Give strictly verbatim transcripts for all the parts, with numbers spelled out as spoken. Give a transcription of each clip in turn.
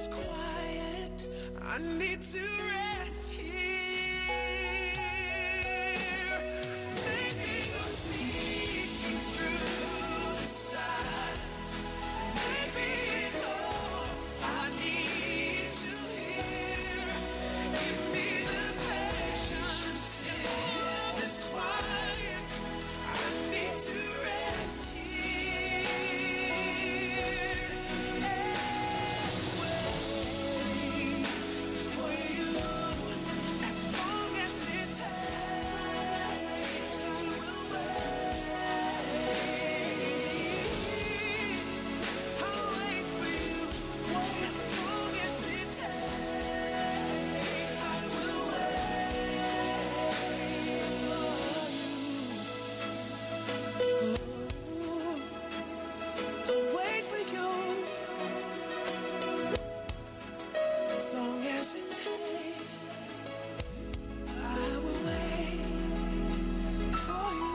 is quiet. I need to rest here. Maybe you're sneaking through the silence. Maybe it's all I need to hear. Give me the patience in this quiet. I need to rest here. Wait for you as long as it takes. I will wait. I'll wait for you as long as it takes. I will wait. I'll wait for you as long as it takes. I will wait for you.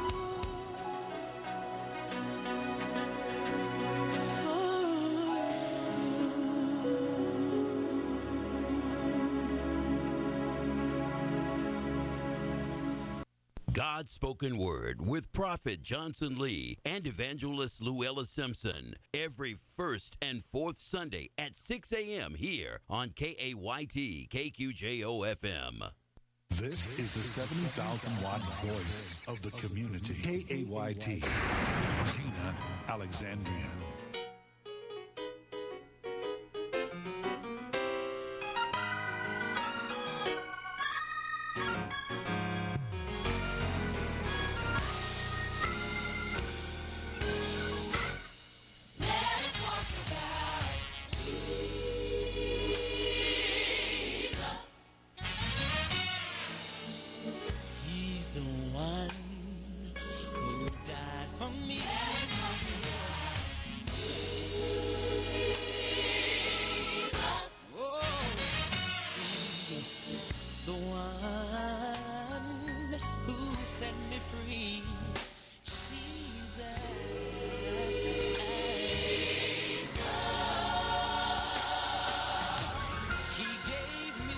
God's Spoken Word with Prophet Johnson Lee and Evangelist Luella Simpson every first and fourth Sunday at six a.m. here on K A Y T K Q J O F M. This is the seventy thousand watt voice of the community. K A Y T, Gina Alexandria. He's the one who died for me. Oh, the one who set me free. Jesus. He gave me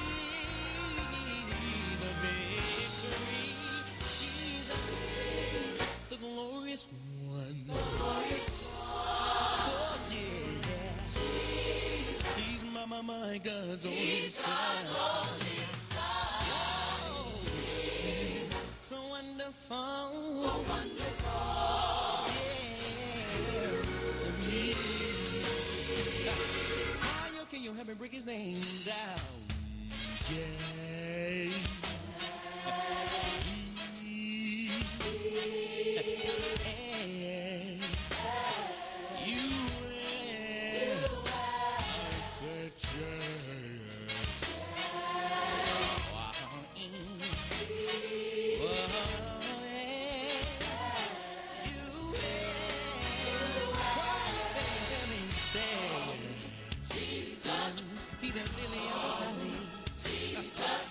the victory. Jesus, the glorious one. Oh, yeah. He's my, my, my God's only son. Oh, he's so wonderful. So wonderful. Yeah, to me. How can you help me break his name down? J. E. N. U. S. Such a. He's a lily of the valley.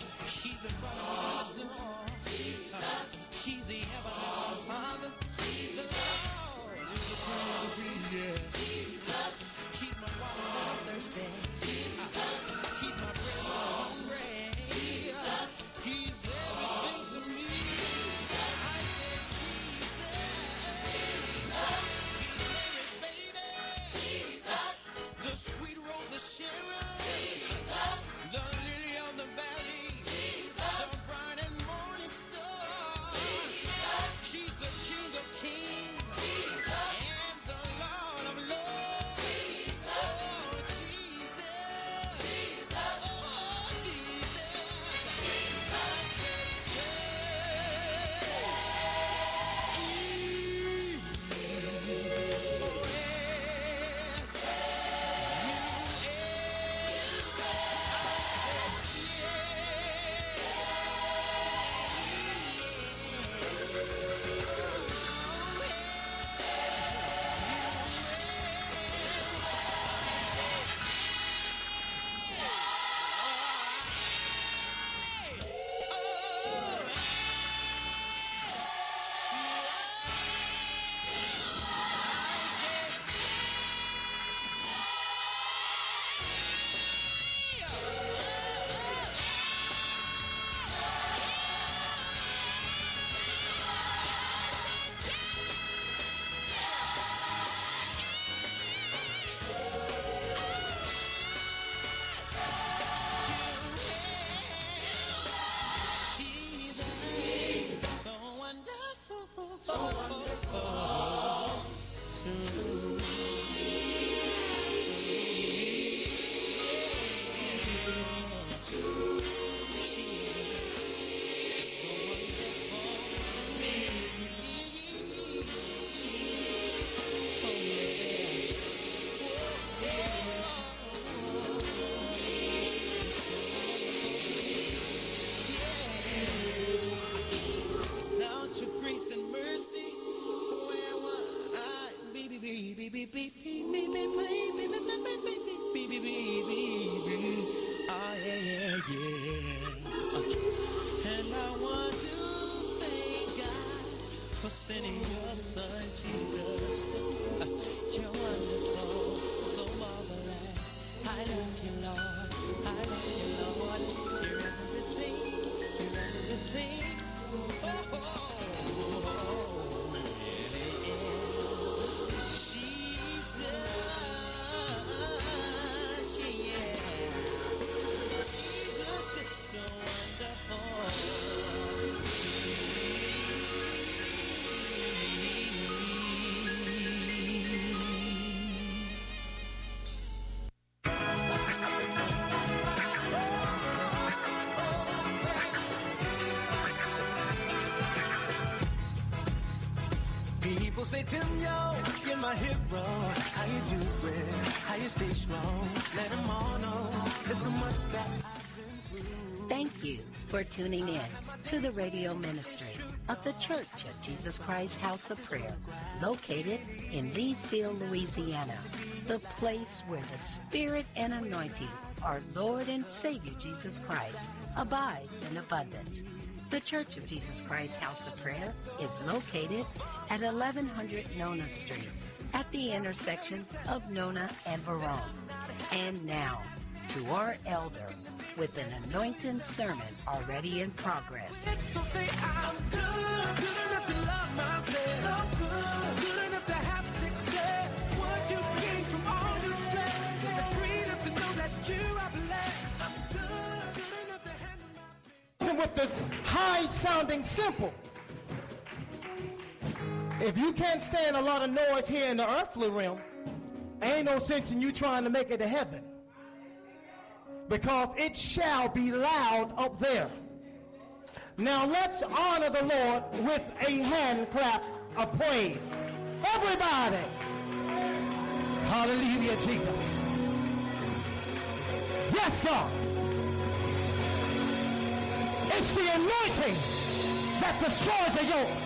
in your son Jesus. You're wonderful, so marvelous. I love you, Lord. I love you, Lord. You're everything. You're everything. Oh, oh, oh, yeah, yeah. Jesus, yeah. Jesus is so wonderful. People say, Tim, yo, you're my hero. How you doing? How you stay strong? Let them all know there's so much that I've been through. Thank you for tuning in to the radio ministry of the Church of Jesus Christ House of Prayer, located in Leesville, Louisiana, the place where the Spirit and anointing of our Lord and Savior Jesus Christ abides in abundance. The Church of Jesus Christ House of Prayer is located at eleven hundred Nona Street, at the intersection of Nona and Verone. And now, to our elder, with an anointing sermon already in progress. So say I'm good, good enough to love myself. So good, good enough to have success. What you gain from all this stress is the freedom to know that you are blessed. I'm good, good enough to handle my Listen with the high sounding simple. If you can't stand a lot of noise here in the earthly realm, ain't no sense in you trying to make it to heaven. Because it shall be loud up there. Now let's honor the Lord with a hand clap of praise. Everybody. Hallelujah, Jesus. Yes, God. It's the anointing that destroys the yoke.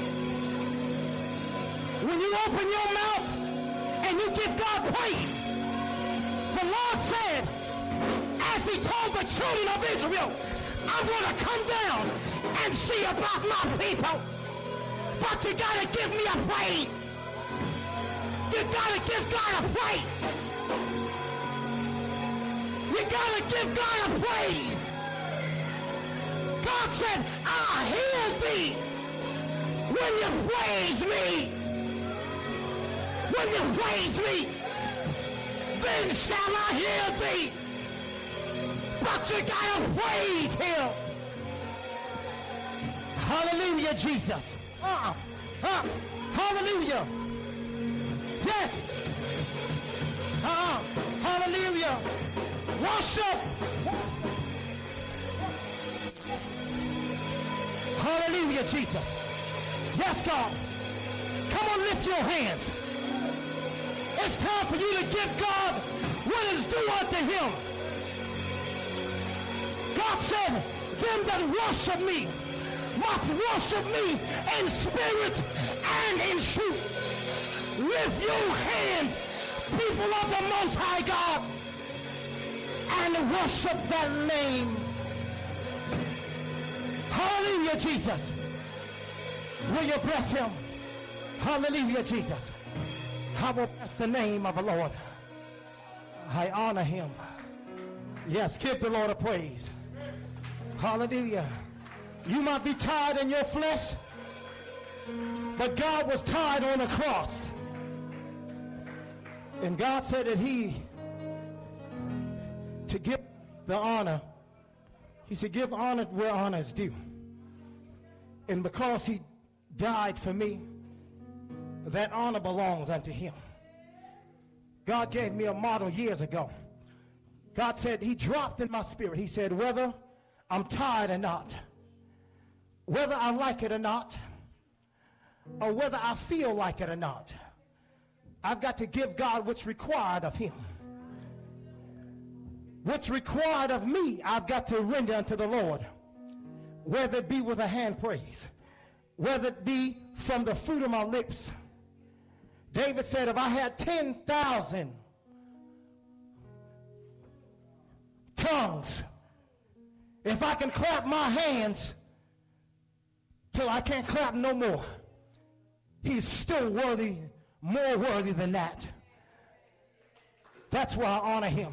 When you open your mouth and you give God praise, the Lord said, as he told the children of Israel, I'm going to come down and see about my people. But you got to give me a praise. You got to give God a praise. You got to give God a praise. God said, I'll hear thee when you praise me. When you praise me, then shall I hear thee. But you gotta praise him. Hallelujah, Jesus. Uh, uh, hallelujah. Yes. Uh, hallelujah. Worship. Hallelujah, Jesus. Yes, God. Come on, lift your hands. It's time for you to give God what is due unto him. God said, them that worship me must worship me in spirit and in truth. Lift your hands, people of the Most High God, and worship that name. Hallelujah, Jesus. Will you bless him? Hallelujah, Jesus. I will bless the name of the Lord. I honor him. Yes, give the Lord a praise. Hallelujah. You might be tired in your flesh, but God was tired on the cross. And God said that he, to give the honor, he said, give honor where honor is due. And because he died for me, that honor belongs unto him. God gave me a model years ago. God said, he dropped in my spirit. He said, whether I'm tired or not, whether I like it or not, or whether I feel like it or not, I've got to give God what's required of him. What's required of me, I've got to render unto the Lord, whether it be with a hand praise, whether it be from the fruit of my lips. David said, if I had ten thousand tongues, if I can clap my hands till I can't clap no more, he's still worthy, more worthy than that. That's why I honor him.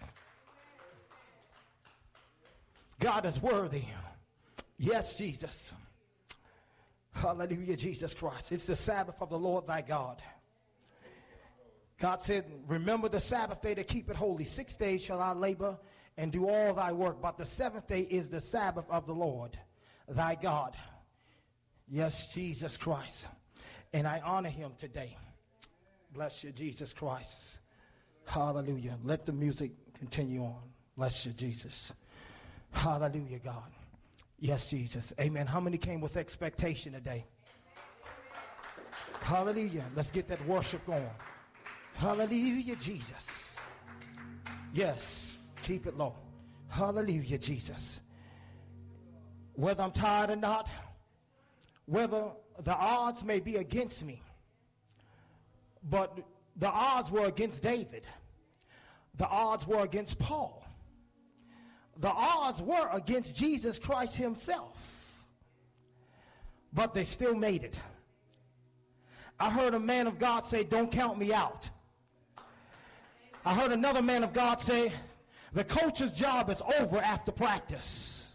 God is worthy. Yes, Jesus. Hallelujah, Jesus Christ. It's the Sabbath of the Lord thy God. God said, remember the Sabbath day to keep it holy. Six days shall I labor and do all thy work, but the seventh day is the Sabbath of the Lord thy God. Yes, Jesus Christ. And I honor him today. Bless you, Jesus Christ. Hallelujah. Let the music continue on. Bless you, Jesus. Hallelujah, God. Yes, Jesus. Amen. How many came with expectation today? Hallelujah. Let's get that worship going. Hallelujah, Jesus. Yes. Keep it low. Hallelujah, Jesus. Whether I'm tired or not, whether the odds may be against me, but the odds were against David. The odds were against Paul. The odds were against Jesus Christ himself. But they still made it. I heard a man of God say, don't count me out. I heard another man of God say, the coach's job is over after practice.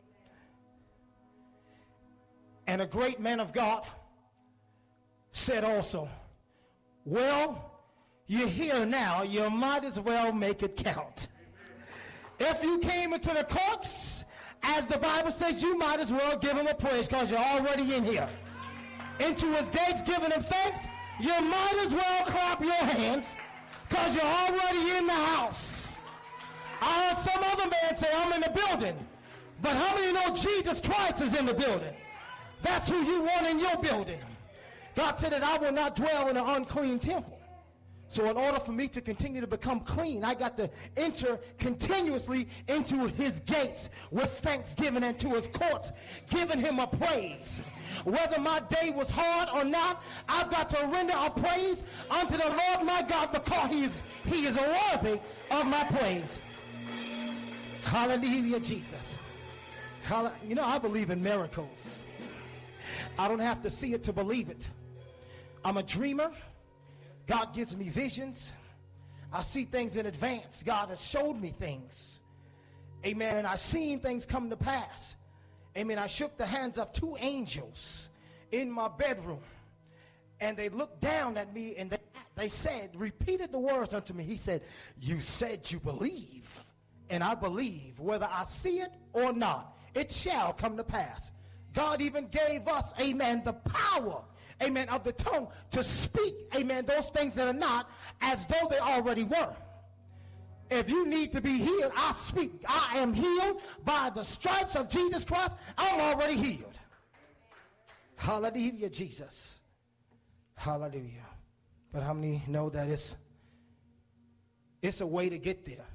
And a great man of God said also, well, you're here now, you might as well make it count. If you came into the courts, as the Bible says, you might as well give him a praise because you're already in here. Into his gates giving him thanks, you might as well clap your hands because you're already in the house. I heard some other man say, I'm in the building. But how many know Jesus Christ is in the building? That's who you want in your building. God said that I will not dwell in an unclean temple. So in order for me to continue to become clean, I got to enter continuously into his gates with thanksgiving and to his courts, giving him a praise. Whether my day was hard or not, I've got to render a praise unto the Lord my God because he is, he is worthy of my praise. Hallelujah, Jesus. Hallelujah. You know, I believe in miracles. I don't have to see it to believe it. I'm a dreamer. God gives me visions. I see things in advance. God has showed me things. Amen. And I've seen things come to pass. Amen. I shook the hands of two angels in my bedroom. And they looked down at me and they, they said, repeated the words unto me. He said, you said you believe. And I believe whether I see it or not, it shall come to pass. God even gave us, amen, the power, amen, of the tongue to speak, amen, those things that are not as though they already were. If you need to be healed, I speak. I am healed by the stripes of Jesus Christ. I'm already healed. Hallelujah, Jesus. Hallelujah. But how many know that it's, it's a way to get there?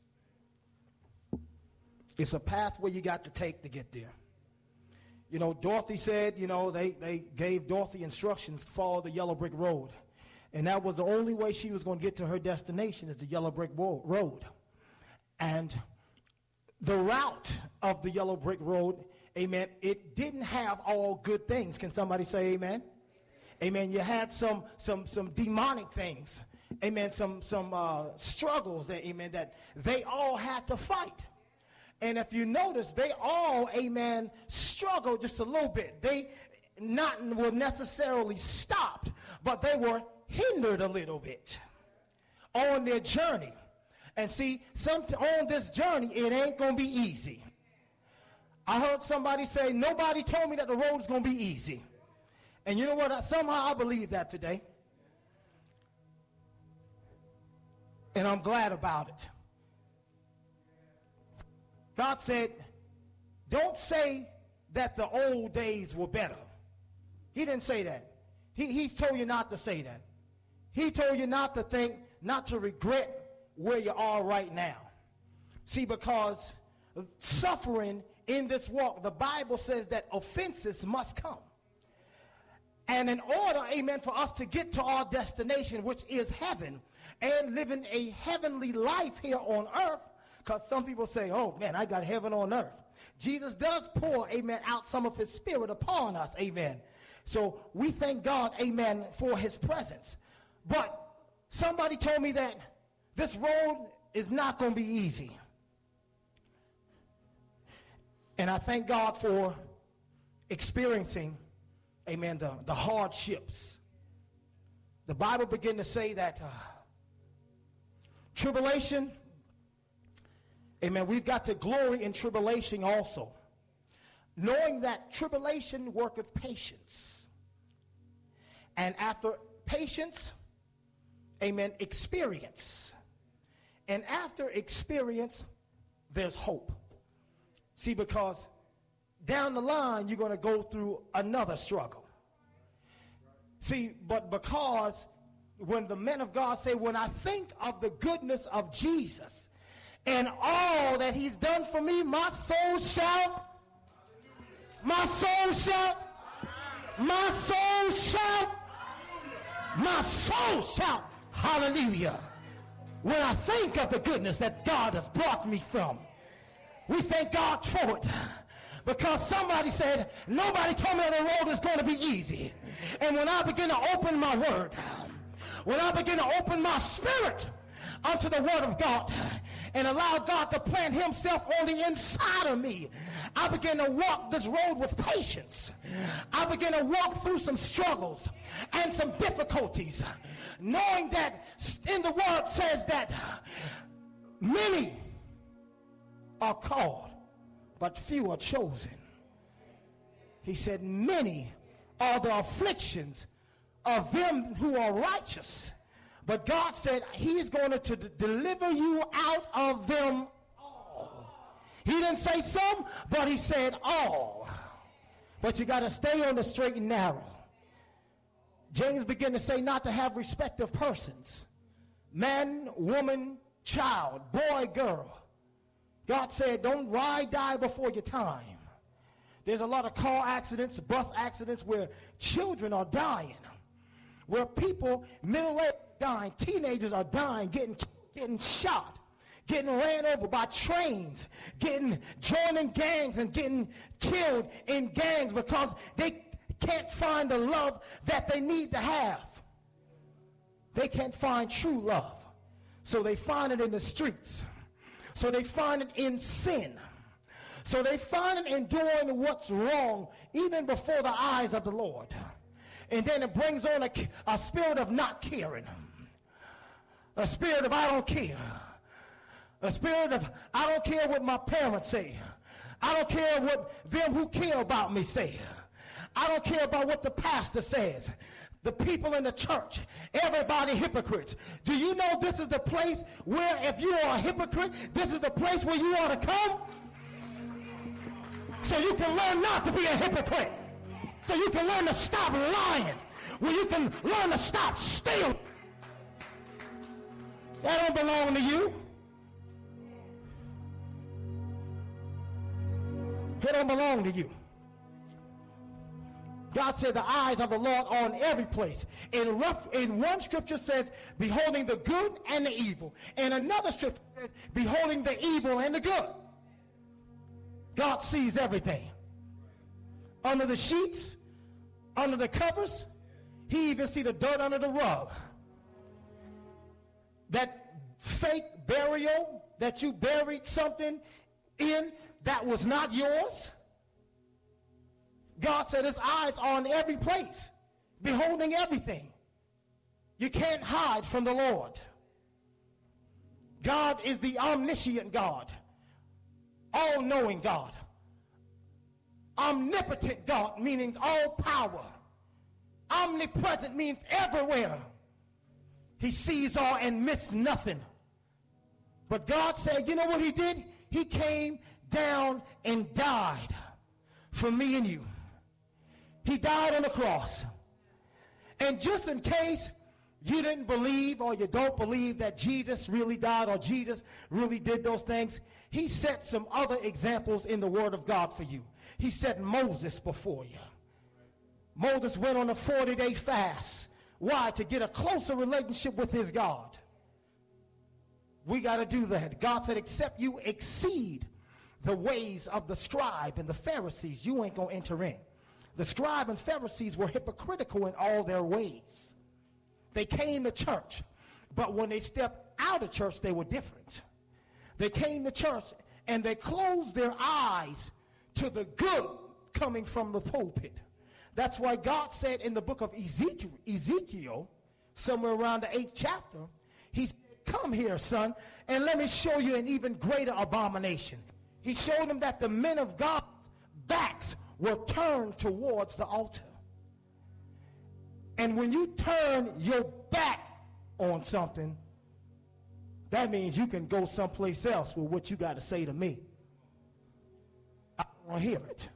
It's a pathway you got to take to get there. You know, Dorothy said, you know, they, they gave Dorothy instructions to follow the yellow brick road. And that was the only way she was going to get to her destination is the yellow brick road. And the route of the yellow brick road, amen, it didn't have all good things. Can somebody say amen? Amen. You had some some some demonic things. Amen. Some some uh, struggles that, amen, that they all had to fight. And if you notice, they all, amen, struggled just a little bit. They not were necessarily stopped, but they were hindered a little bit on their journey. And see, some, on this journey, it ain't going to be easy. I heard somebody say, nobody told me that the road is going to be easy. And you know what? Somehow I believe that today. And I'm glad about it. God said, don't say that the old days were better. He didn't say that. He, he told you not to say that. He told you not to think, not to regret where you are right now. See, because suffering in this walk, the Bible says that offenses must come. And in order, amen, for us to get to our destination, which is heaven, and living a heavenly life here on earth, because some people say, oh, man, I got heaven on earth. Jesus does pour, amen, out some of his spirit upon us, amen. So we thank God, amen, for his presence. But somebody told me that this road is not going to be easy. And I thank God for experiencing, amen, the, the hardships. The Bible begins to say that uh, tribulation, amen, we've got to glory in tribulation also, knowing that tribulation worketh patience. And after patience, amen, experience. And after experience, there's hope. See, because down the line, you're going to go through another struggle. See, but because when the men of God say, when I think of the goodness of Jesus and all that he's done for me, my soul shout, my soul shout, my soul shout, my soul shout, hallelujah. When I think of the goodness that God has brought me from, we thank God for it. Because somebody said, nobody told me the road is going to be easy. And when I begin to open my word, when I begin to open my spirit unto the word of God and allow God to plant himself on the inside of me, I begin to walk this road with patience. I begin to walk through some struggles and some difficulties, knowing that in the word says that many are called, but few are chosen. He said, many are the afflictions of them who are righteous. But God said he's going to, to deliver you out of them all. He didn't say some, but he said all. But you got to stay on the straight and narrow. James began to say not to have respect of persons. Man, woman, child, boy, girl. God said, don't ride, die before your time. There's a lot of car accidents, bus accidents where children are dying, where people, middle-aged, dying, teenagers are dying, getting, getting shot, getting ran over by trains, getting joining gangs and getting killed in gangs because they can't find the love that they need to have. They can't find true love, so they find it in the streets. So they find it in sin. So they find it in doing what's wrong even before the eyes of the Lord. And then it brings on a, a spirit of not caring. A spirit of I don't care. A spirit of I don't care what my parents say. I don't care what them who care about me say. I don't care about what the pastor says. The people in the church, everybody hypocrites. Do you know this is the place where if you are a hypocrite, this is the place where you ought to come? So you can learn not to be a hypocrite. So you can learn to stop lying. Where you can learn to stop stealing. That don't belong to you. It don't belong to you. God said the eyes of the Lord are on every place. In, rough, in one scripture says, beholding the good and the evil. And another scripture says, beholding the evil and the good. God sees everything. Under the sheets, under the covers, he even sees the dirt under the rug. That fake burial that you buried something in that was not yours. God said his eyes are on every place, beholding everything. You can't hide from the Lord. God is the omniscient God, all-knowing God, omnipotent God, meaning all power. Omnipresent means everywhere. He sees all and missed nothing. But God said, you know what he did? He came down and died for me and you. He died on the cross. And just in case you didn't believe or you don't believe that Jesus really died or Jesus really did those things, he set some other examples in the Word of God for you. He set Moses before you. Moses went on a forty-day fast. Why? To get a closer relationship with his God. We got to do that. God said, except you exceed the ways of the scribe and the Pharisees, you ain't going to enter in. The scribes and Pharisees were hypocritical in all their ways. They came to church, but when they stepped out of church, they were different. They came to church and they closed their eyes to the good coming from the pulpit. That's why God said in the book of Ezekiel, Ezekiel, somewhere around the eighth chapter, he said, come here, son, and let me show you an even greater abomination. He showed them that the men of God's backs were turned towards the altar. And when you turn your back on something, that means you can go someplace else with what you got to say to me. I don't want to hear it.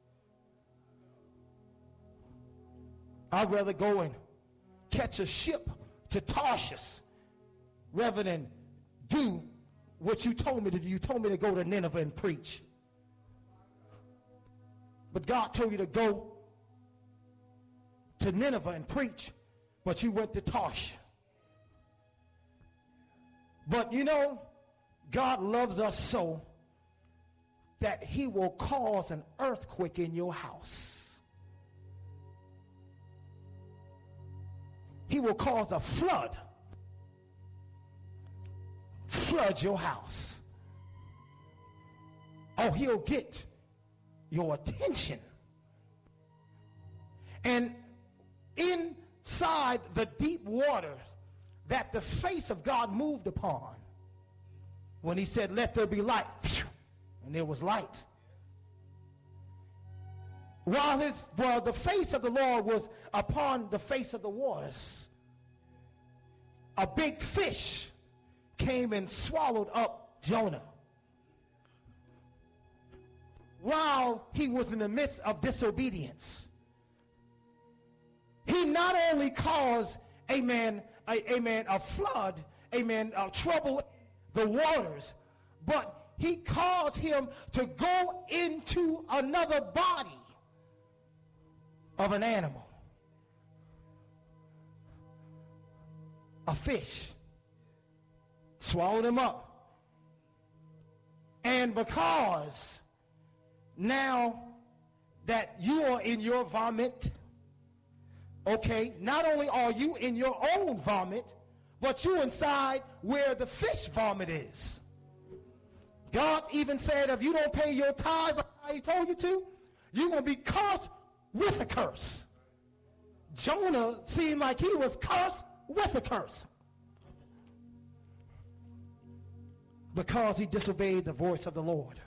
I'd rather go and catch a ship to Tarshish rather than do what you told me to do. You told me to go to Nineveh and preach. But God told you to go to Nineveh and preach, but you went to Tarshish. But you know, God loves us so that he will cause an earthquake in your house. He will cause a flood. Flood your house. Oh, he'll get your attention. And inside the deep waters that the face of God moved upon, when he said, let there be light, and there was light. While his, well, the face of the Lord was upon the face of the waters, a big fish came and swallowed up Jonah. While he was in the midst of disobedience, he not only caused, amen, a, amen, a flood, amen, a trouble in the waters, but he caused him to go into another body of an animal, a fish, swallowed him up. And because now that you are in your vomit, okay, not only are you in your own vomit, but you inside where the fish vomit is. God even said, if you don't pay your tithe like he told you to, you're going to be cursed with a curse. Jonah seemed like he was cursed with a curse because he disobeyed the voice of the Lord.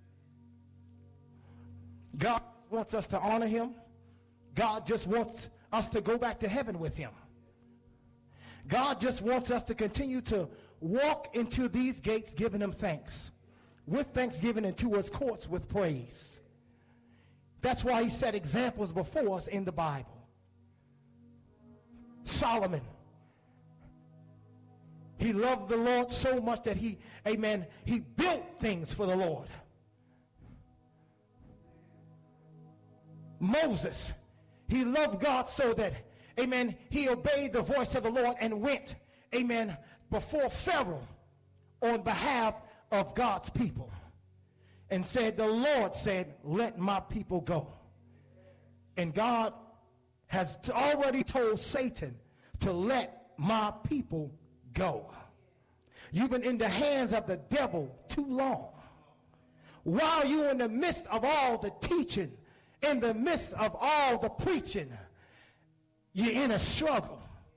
God wants us to honor him. God just wants us to go back to heaven with him. God just wants us to continue to walk into these gates giving him thanks, with thanksgiving, into his courts with praise. That's why he set examples before us in the Bible. Solomon, he loved the Lord so much that he, amen, he built things for the Lord. Moses, he loved God so that, amen, he obeyed the voice of the Lord and went, amen, before Pharaoh on behalf of God's people and said, the Lord said, let my people go. And God has already told Satan to let my people go. You've been in the hands of the devil too long. While you're in the midst of all the teaching, in the midst of all the preaching, you're in a struggle.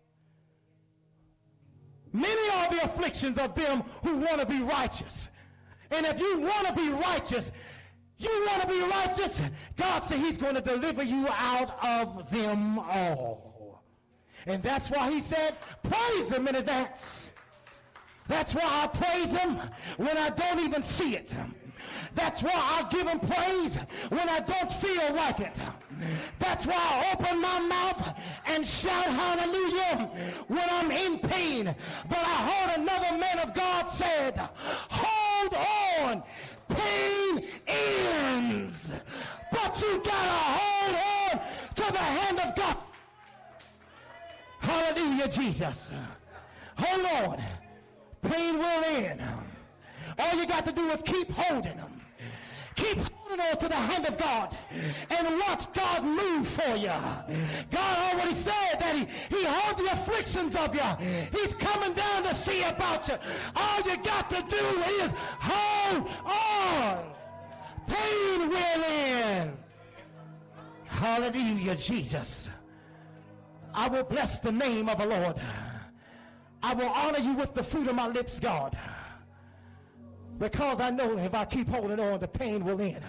Many are the afflictions of them who want to be righteous. And if you want to be righteous, you want to be righteous, God said he's going to deliver you out of them all. And that's why he said, praise him in advance. That's why I praise him when I don't even see it. That's why I give him praise when I don't feel like it. That's why I open my mouth and shout hallelujah when I'm in pain. But I heard another man of God said, hold on, pain ends. But you gotta hold on to the hand of God. Hallelujah, Jesus. Hold on. Pain will end. All you got to do is keep holding them. Keep holding holding on to the hand of God and watch God move for you. God already said that he, he heard the afflictions of you. He's coming down to see about you. All you got to do is hold on. Pain will end. Hallelujah, Jesus. I will bless the name of the Lord. I will honor you with the fruit of my lips, God. Because I know if I keep holding on, the pain will end.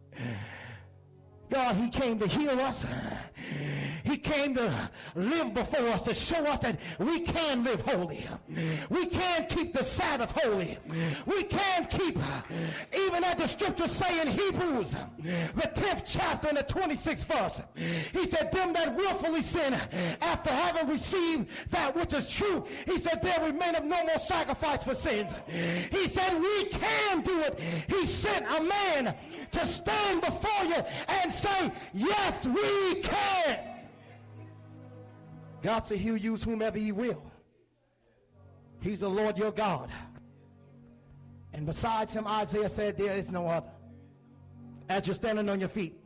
God, he came to heal us. He came to live before us, to show us that we can live holy. We can keep the Sabbath holy. We can keep, even as the scriptures say in Hebrews, the tenth chapter and the twenty-sixth verse. He said, them that willfully sin after having received that which is true, he said, there remaineth no more sacrifice for sins. He said, we can do it. He sent a man to stand before you and say, yes, we can. God said he'll use whomever he will. He's the Lord your God. And besides him, Isaiah said, there is no other. As you're standing on your feet.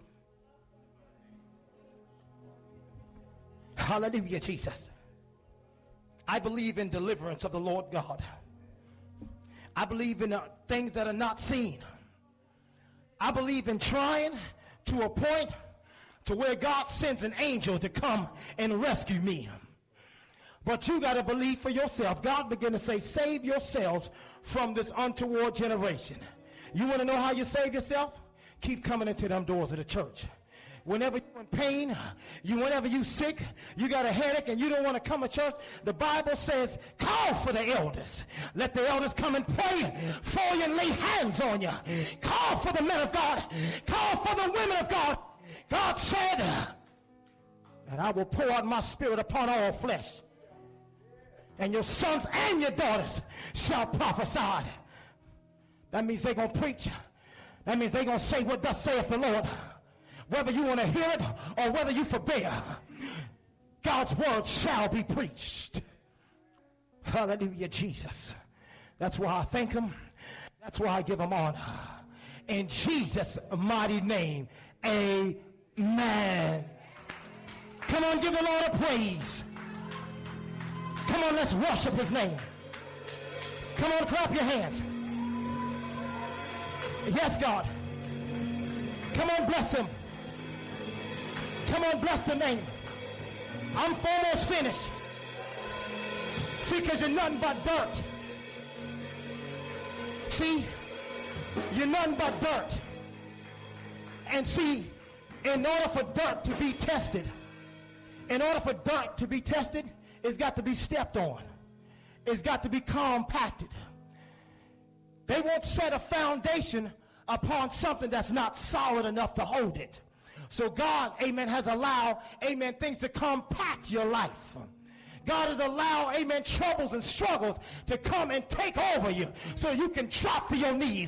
Hallelujah, Jesus. I believe in deliverance of the Lord God. I believe in uh, things that are not seen. I believe in trying to a point to where God sends an angel to come and rescue me. But you got to believe for yourself. God began to say, save yourselves from this untoward generation. You want to know how you save yourself? Keep coming into them doors of the church. Whenever you're in pain, you, whenever you're sick, you got a headache and you don't want to come to church, the Bible says, call for the elders. Let the elders come and pray for you and lay hands on you. Call for the men of God. Call for the women of God. God said, and I will pour out my spirit upon all flesh. And your sons and your daughters shall prophesy. That means they're going to preach. That means they're going to say what thus saith the Lord. Whether you want to hear it or whether you forbear, God's word shall be preached. Hallelujah, Jesus. That's why I thank him. That's why I give him honor. In Jesus' mighty name, amen. Man, come on, give the Lord a praise. Come on, let's worship his name. Come on, clap your hands. Yes, God. Come on, bless him. Come on, bless the name. I'm almost finished. See, because you're nothing but dirt. See, you're nothing but dirt. And see, in order for dirt to be tested, in order for dirt to be tested, it's got to be stepped on. It's got to be compacted. They won't set a foundation upon something that's not solid enough to hold it. So God, amen, has allowed, amen, things to compact your life. God has allowed, amen, troubles and struggles to come and take over you so you can drop to your knees.